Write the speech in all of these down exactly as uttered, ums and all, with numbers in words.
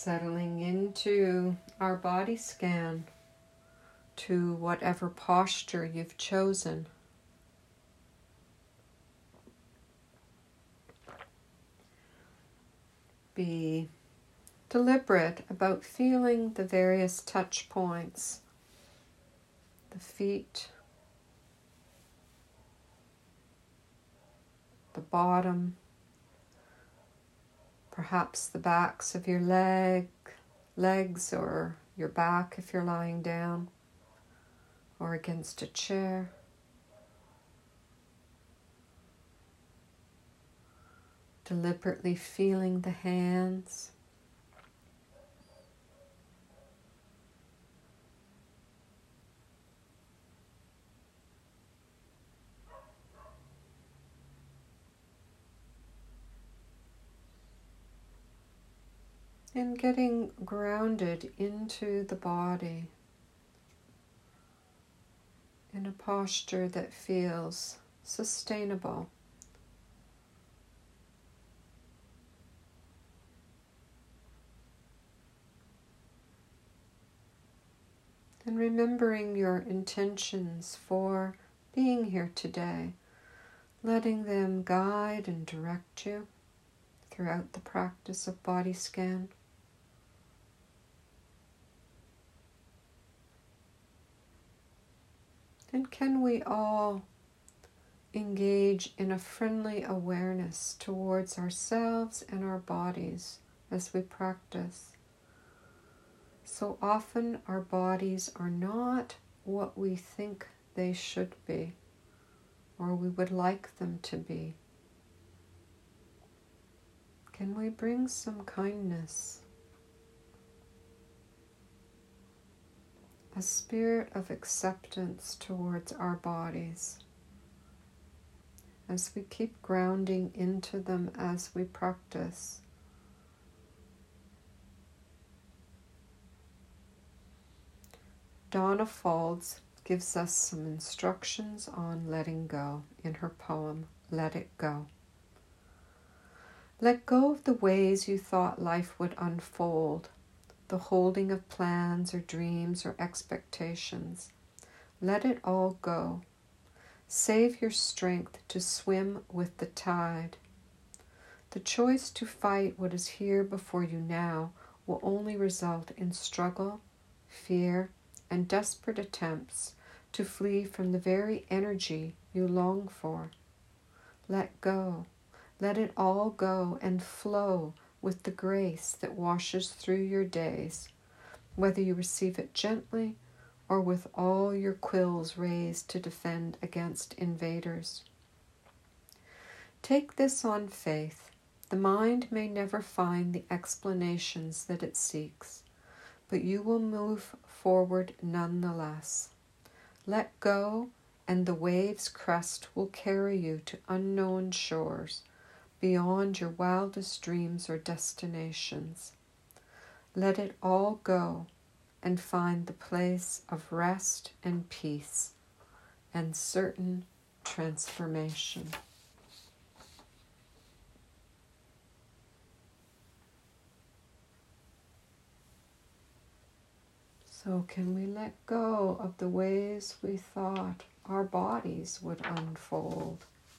Settling into our body scan to whatever posture you've chosen. Be deliberate about feeling the various touch points, the feet, the bottom, perhaps the backs of your leg, legs or your back if you're lying down or against a chair. Deliberately feeling the hands. And getting grounded into the body in a posture that feels sustainable. And remembering your intentions for being here today, letting them guide and direct you throughout the practice of body scan. And can we all engage in a friendly awareness towards ourselves and our bodies as we practice? So often our bodies are not what we think they should be, or we would like them to be. Can we bring some kindness, a spirit of acceptance towards our bodies as we keep grounding into them as we practice? Donna Faulds gives us some instructions on letting go in her poem, Let It Go. Let go of the ways you thought life would unfold, the holding of plans or dreams or expectations. Let it all go. Save your strength to swim with the tide. The choice to fight what is here before you now will only result in struggle, fear, and desperate attempts to flee from the very energy you long for. Let go. Let it all go and flow with the grace that washes through your days, whether you receive it gently or with all your quills raised to defend against invaders. Take this on faith. The mind may never find the explanations that it seeks, but you will move forward nonetheless. Let go, and the wave's crest will carry you to unknown shores, beyond your wildest dreams or destinations. Let it all go, and find the place of rest and peace, and certain transformation. So can we let go of the ways we thought our bodies would unfold?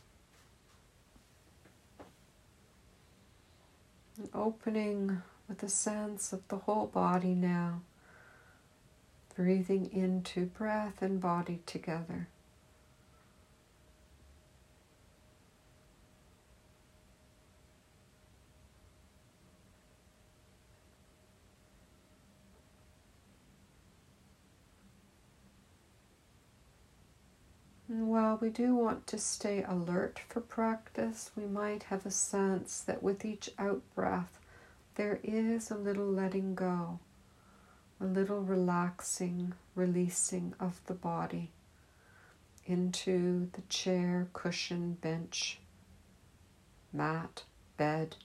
And opening with a sense of the whole body now, breathing into breath and body together. And while we do want to stay alert for practice, we might have a sense that with each out-breath, there is a little letting go, a little relaxing, releasing of the body into the chair, cushion, bench, mat, bed.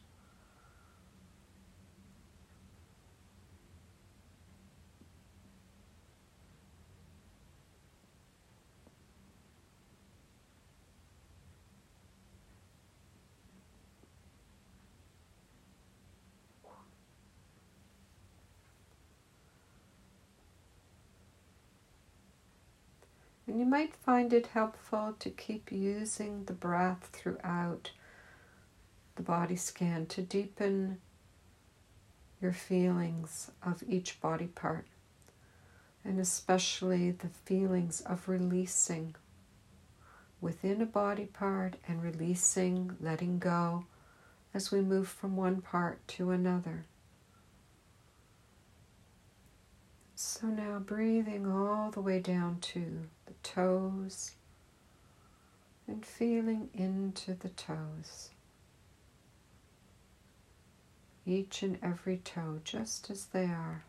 And you might find it helpful to keep using the breath throughout the body scan to deepen your feelings of each body part, and especially the feelings of releasing within a body part and releasing, letting go as we move from one part to another. So now breathing all the way down to the toes and feeling into the toes. Each and every toe just as they are.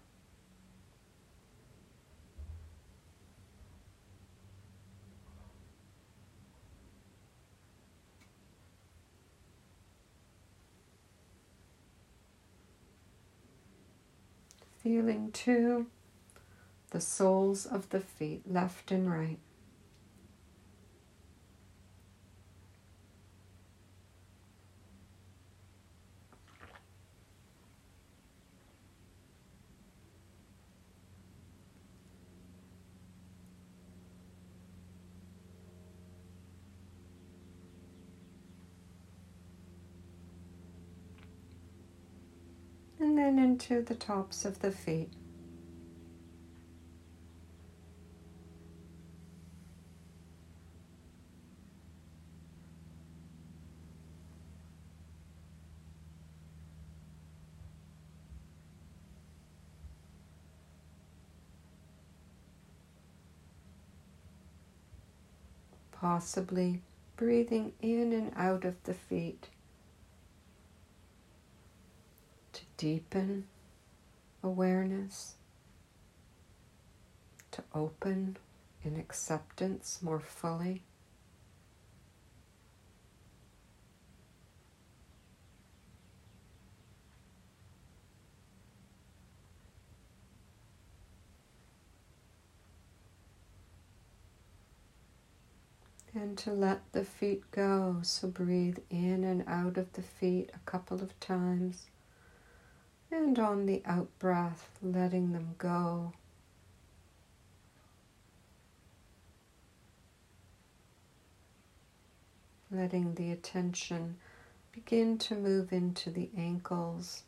Feeling too the soles of the feet, left and right. And then into the tops of the feet. Possibly breathing in and out of the feet to deepen awareness, to open in acceptance more fully. And to let the feet go, so breathe in and out of the feet a couple of times. And on the out breath, letting them go. Letting the attention begin to move into the ankles.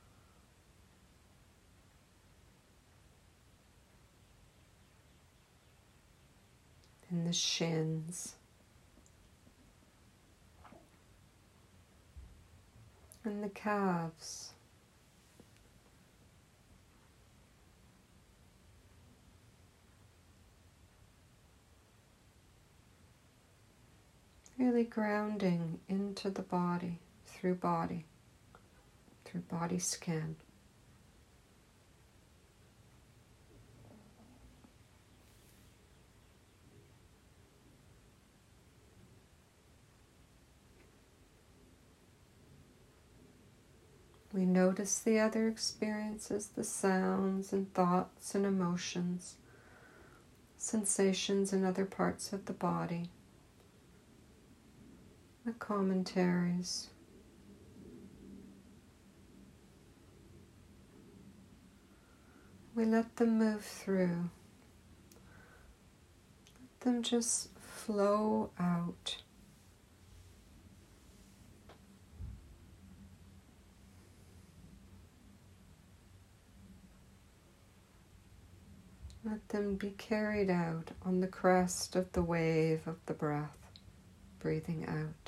And the shins. And the calves. Really grounding into the body, through body, through body scan. We notice the other experiences, the sounds and thoughts and emotions, sensations in other parts of the body, the commentaries. We let them move through. Let them just flow out. Let them be carried out on the crest of the wave of the breath, breathing out.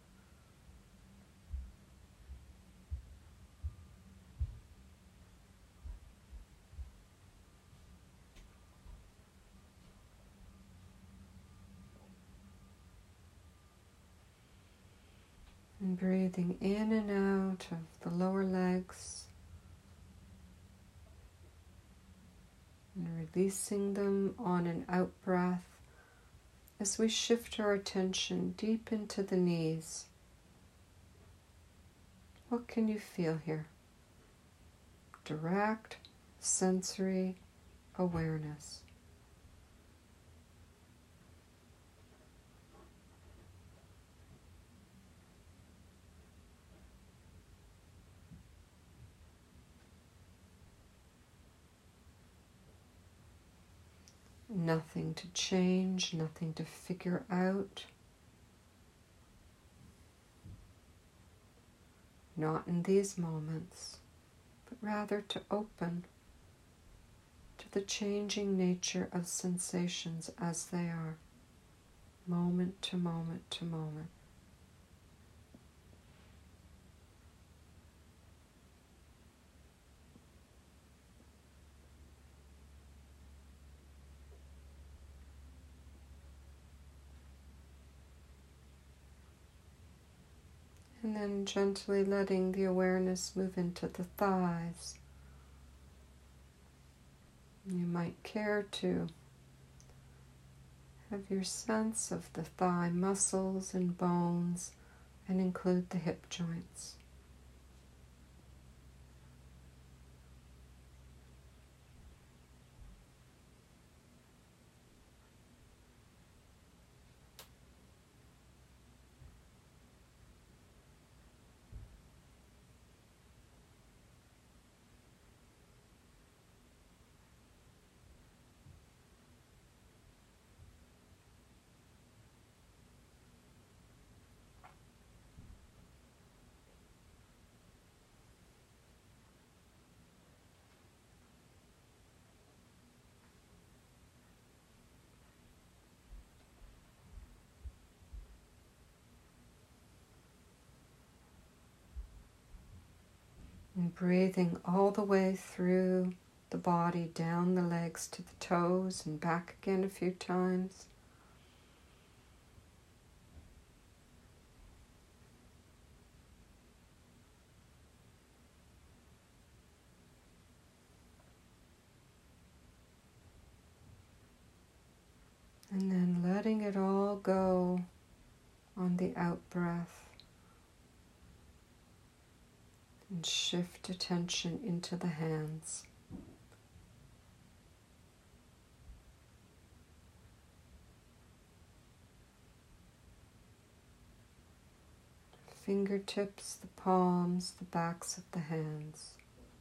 And breathing in and out of the lower legs. And releasing them on an out breath as we shift our attention deep into the knees. What can you feel here? Direct sensory awareness. Nothing to change, nothing to figure out. Not in these moments, but rather to open to the changing nature of sensations as they are, moment to moment to moment. And then gently letting the awareness move into the thighs. You might care to have your sense of the thigh muscles and bones and include the hip joints. And breathing all the way through the body, down the legs to the toes and back again a few times. And then letting it all go on the out breath. And shift attention into the hands. Fingertips, the palms, the backs of the hands.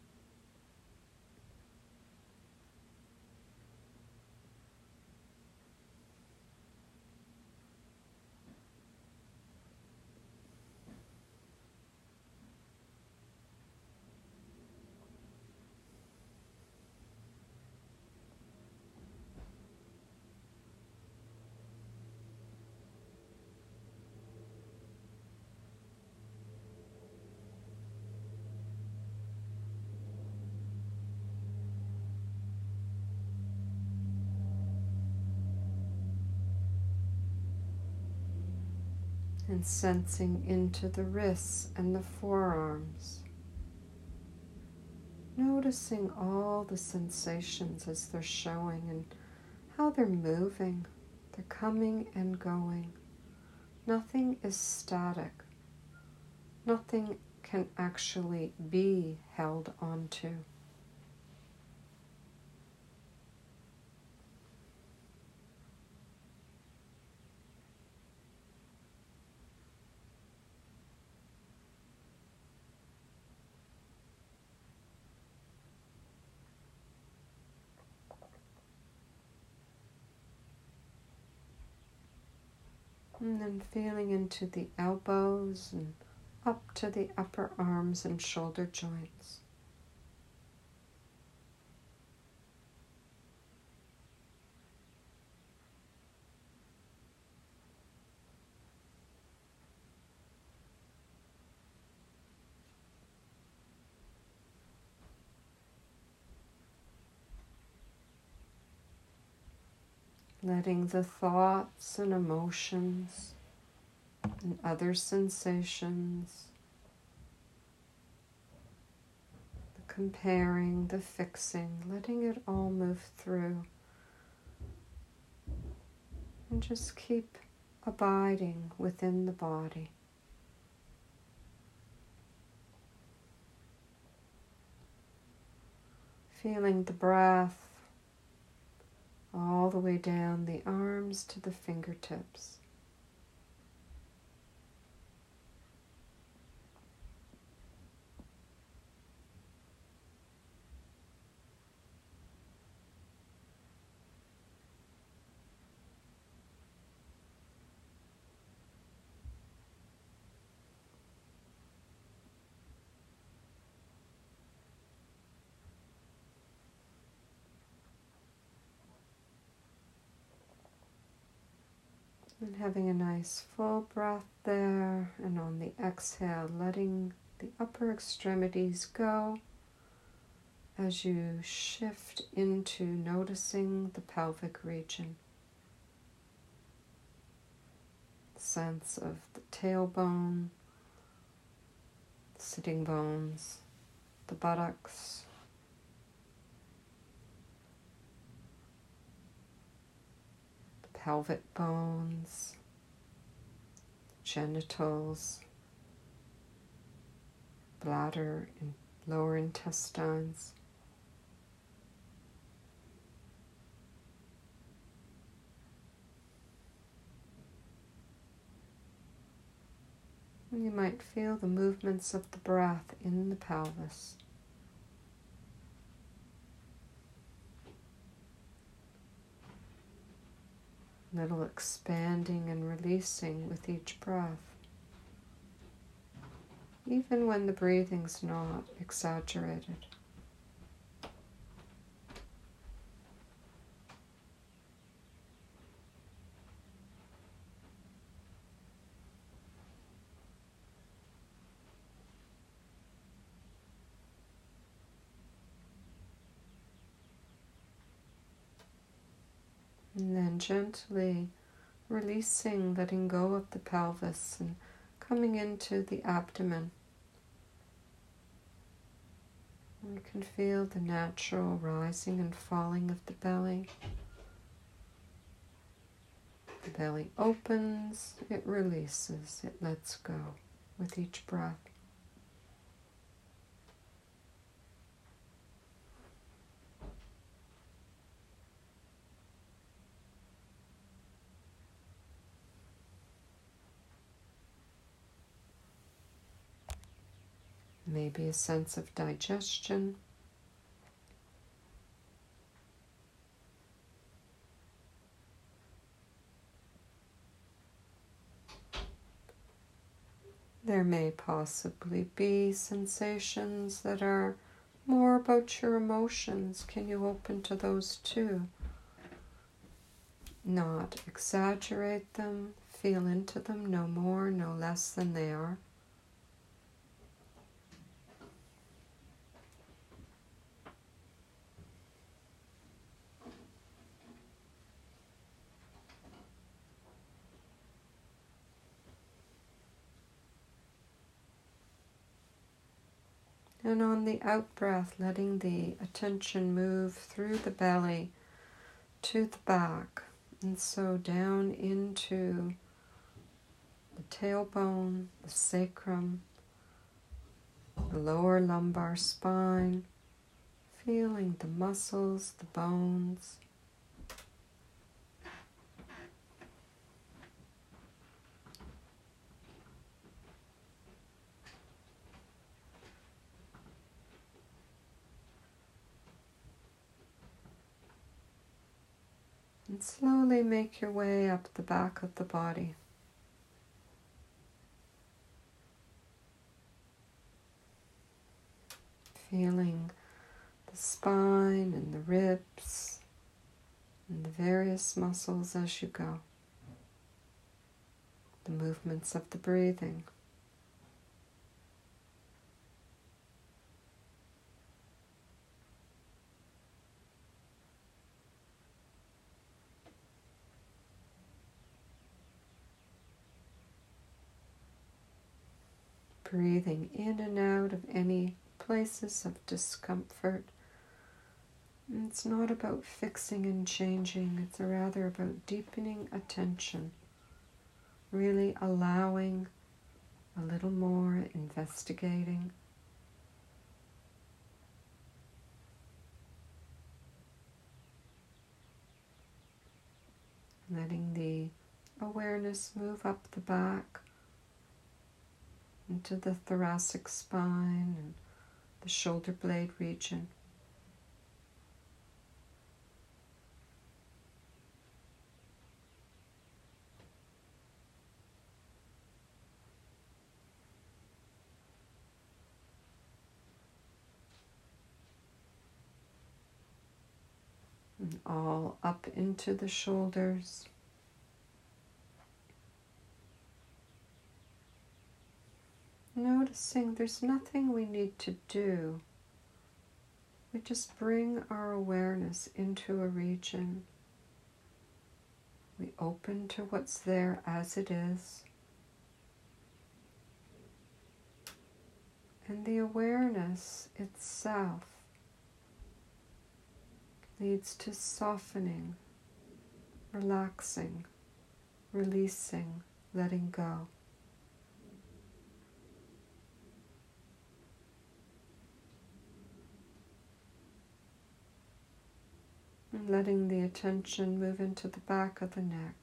And sensing into the wrists and the forearms. Noticing all the sensations as they're showing and how they're moving. They're coming and going. Nothing is static. Nothing can actually be held onto. And then feeling into the elbows and up to the upper arms and shoulder joints. Letting the thoughts and emotions and other sensations, the comparing, the fixing, letting it all move through. And just keep abiding within the body. Feeling the breath all the way down the arms to the fingertips. And having a nice full breath there, and on the exhale, letting the upper extremities go as you shift into noticing the pelvic region. Sense of the tailbone, sitting bones, the buttocks, the pelvic bones, genitals, bladder and lower intestines. You might feel the movements of the breath in the pelvis. Little expanding and releasing with each breath, even when the breathing's not exaggerated. And then gently releasing, letting go of the pelvis and coming into the abdomen. You can feel the natural rising and falling of the belly. The belly opens, it releases, it lets go with each breath. Maybe a sense of digestion. There may possibly be sensations that are more about your emotions. Can you open to those too? Not exaggerate them, feel into them, no more, no less than they are. And on the out-breath, letting the attention move through the belly to the back. And so down into the tailbone, the sacrum, the lower lumbar spine, feeling the muscles, the bones. And slowly make your way up the back of the body. Feeling the spine and the ribs and the various muscles as you go. The movements of the breathing. Breathing in and out of any places of discomfort. And it's not about fixing and changing, it's rather about deepening attention, really allowing a little more, investigating. Letting the awareness move up the back into the thoracic spine and the shoulder blade region. And all up into the shoulders. noticing there's nothing we need to do. We just bring our awareness into a region. We open to what's there as it is. And the awareness itself leads to softening, relaxing, releasing, letting go. And letting the attention move into the back of the neck.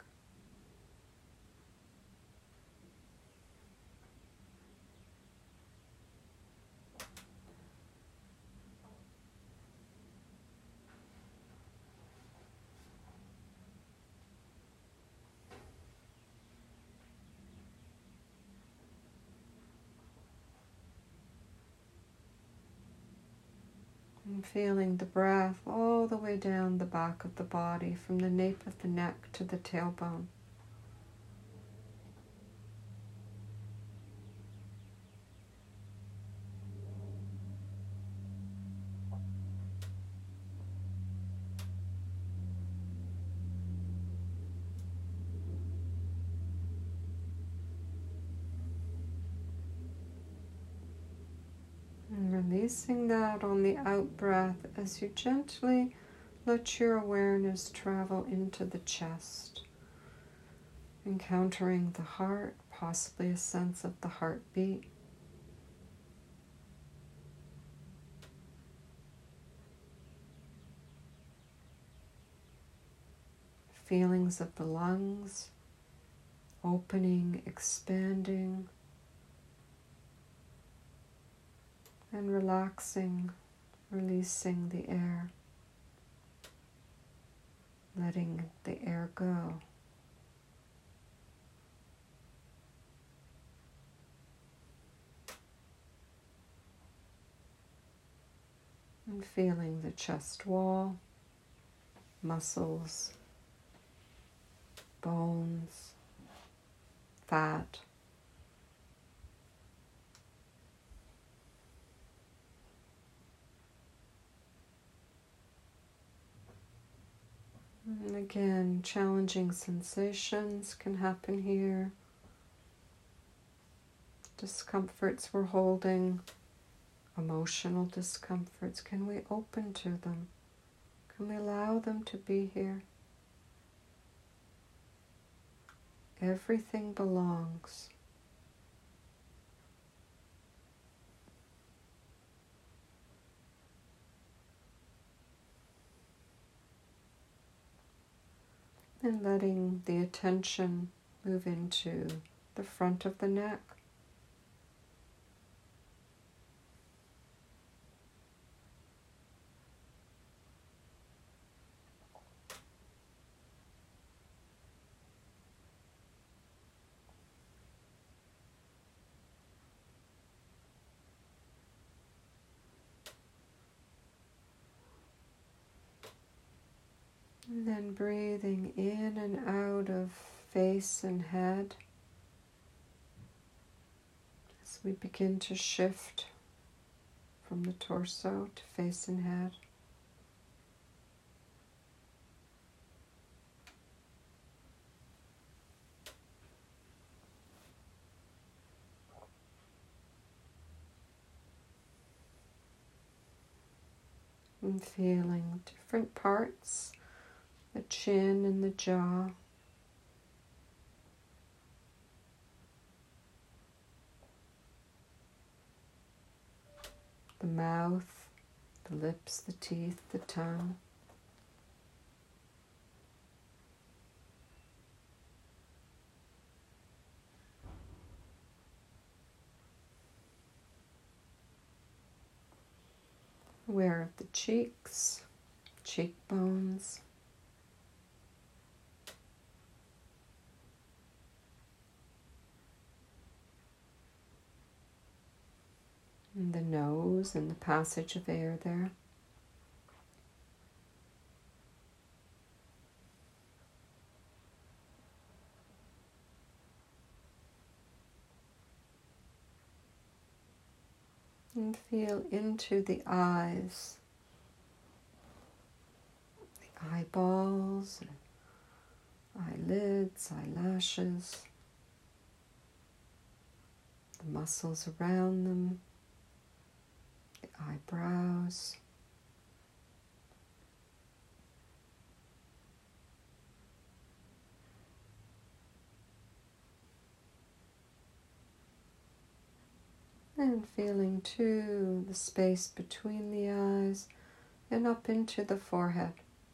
And feeling the breath all the way down the back of the body, from the nape of the neck to the tailbone. And releasing that on the out breath as you gently let your awareness travel into the chest, encountering the heart, possibly a sense of the heartbeat. Feelings of the lungs, opening, expanding, and relaxing, releasing the air, letting the air go. And feeling the chest wall, muscles, bones, fat. And again, challenging sensations can happen here. Discomforts we're holding, emotional discomforts. Can we open to them? Can we allow them to be here? Everything belongs. And letting the attention move into the front of the neck. And then breathing in and out of face and head as we begin to shift from the torso to face and head. And feeling different parts. The chin and the jaw. The mouth, the lips, the teeth, the tongue. Aware of the cheeks, cheekbones. And the nose and the passage of air there. And feel into the eyes, the eyeballs, eyelids, eyelashes, the muscles around them, the eyebrows. And feeling too the space between the eyes and up into the forehead.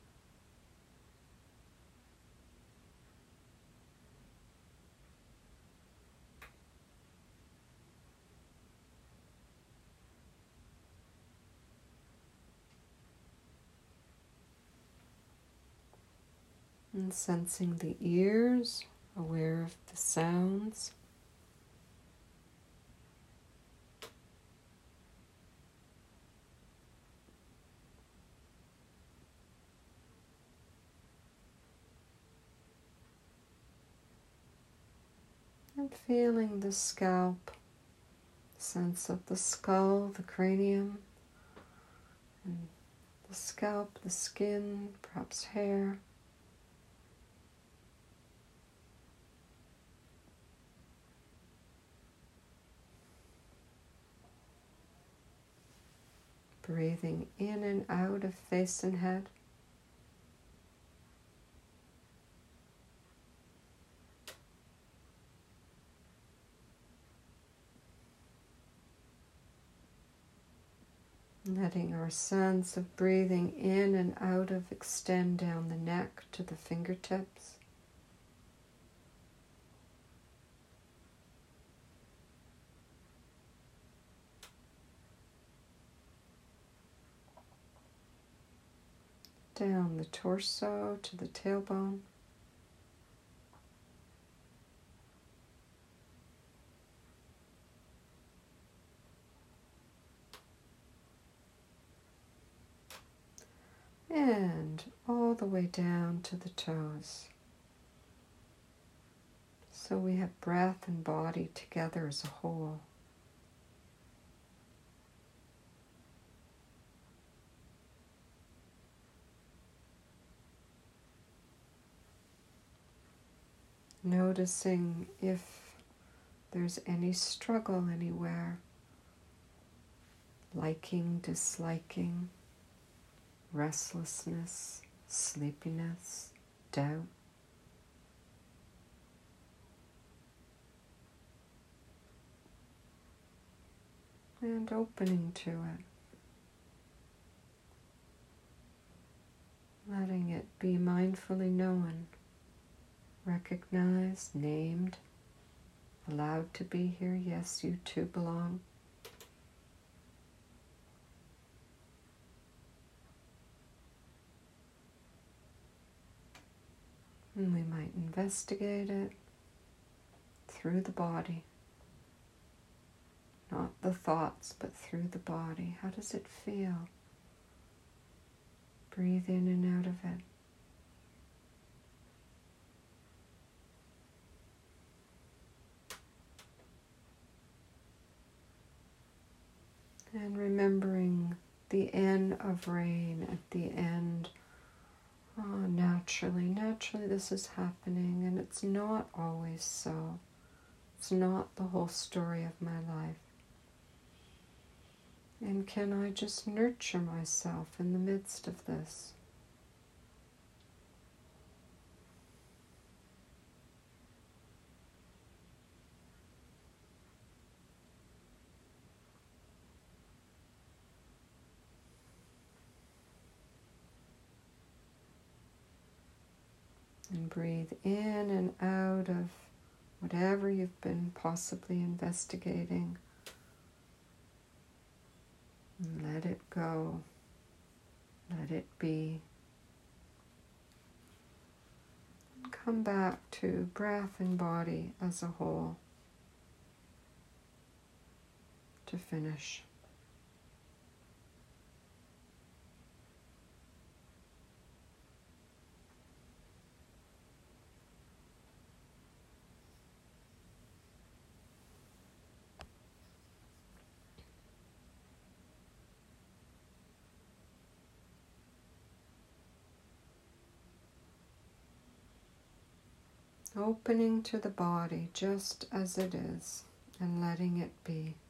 And sensing the ears, aware of the sounds. And feeling the scalp, sense of the skull, the cranium, and the scalp, the skin, perhaps hair. Breathing in and out of face and head. Letting our sense of breathing in and out of extend down the neck to the fingertips. Down the torso to the tailbone. And all the way down to the toes. So we have breath and body together as a whole. Noticing if there's any struggle anywhere, liking, disliking, restlessness, sleepiness, doubt. And opening to it. Letting it be mindfully known, recognized, named, allowed to be here. Yes, you too belong. And we might investigate it through the body. Not the thoughts, but through the body. How does it feel? Breathe in and out of it. And remembering the N of rain at the end. Oh, naturally, naturally this is happening, and it's not always so. It's not the whole story of my life. And can I just nurture myself in the midst of this? And breathe in and out of whatever you've been possibly investigating. And let it go. Let it be. And come back to breath and body as a whole to finish. Opening to the body just as it is and letting it be.